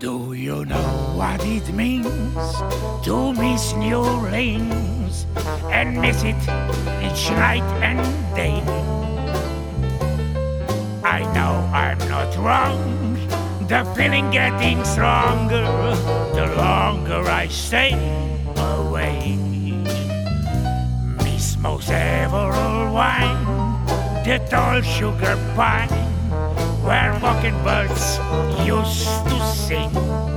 Do you know what it means to miss New Orleans and miss it each night and day? I know I'm not wrong, the feeling getting stronger the longer I stay away. Miss most Everall wine, the tall sugar pine, where mockingbirds used to sing.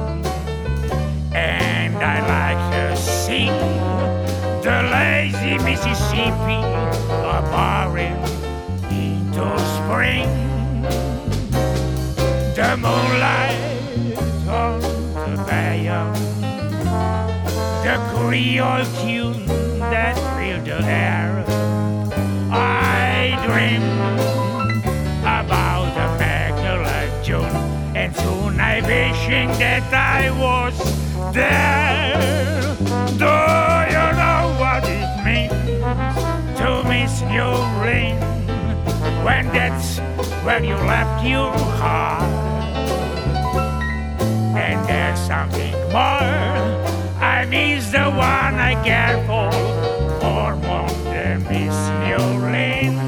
And I like to sing the lazy Mississippi, a barring into spring. The moonlight on the bayou, the Creole tune that filled the air. I dream about the Magdalene June, and soon I wishing that I was there. Do you know what it means to miss New Orleans when that's where you left your heart? And there's something more, I miss the one I care for more than Miss New Orleans.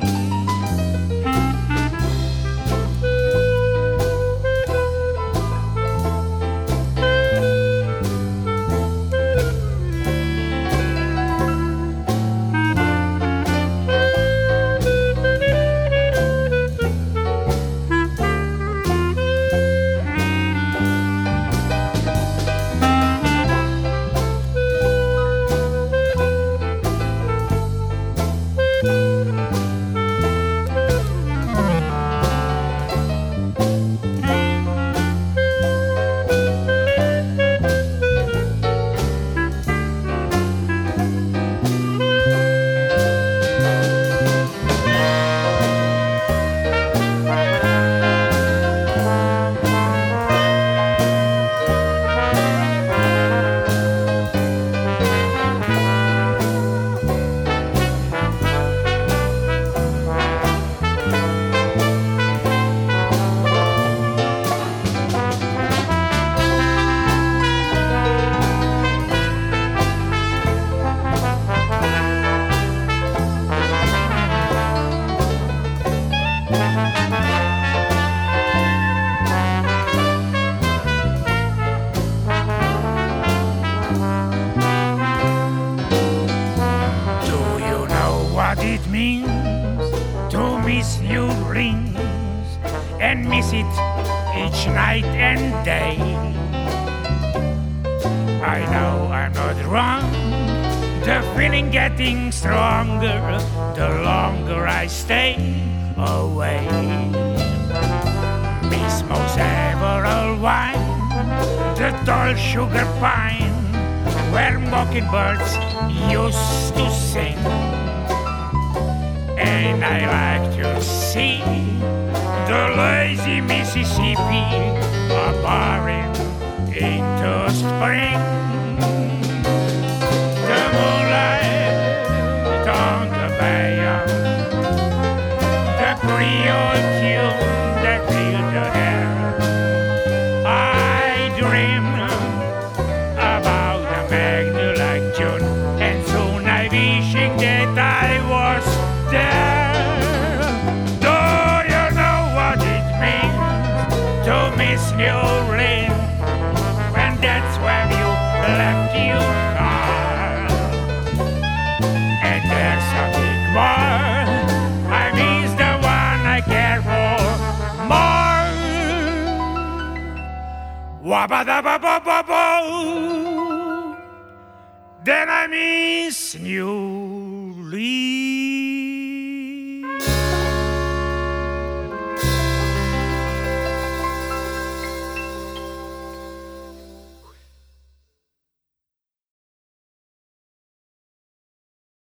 It means to miss New Orleans and miss it each night and day. I know I'm not wrong, the feeling getting stronger the longer I stay away. Miss most Everall wine, the tall sugar pine, where mockingbirds used to sing. And I like to see the lazy Mississippi a barring into spring. The moonlight on the bayou, the Creole tune that filled the air. I dream about the Magdalene June, and soon I wishing that I was there. Do you know what it means to miss New Orleans when that's where you left your car? And there's something more, I miss the one I care for more. Wabba-da-ba-ba-ba-bo, then I miss New Orleans.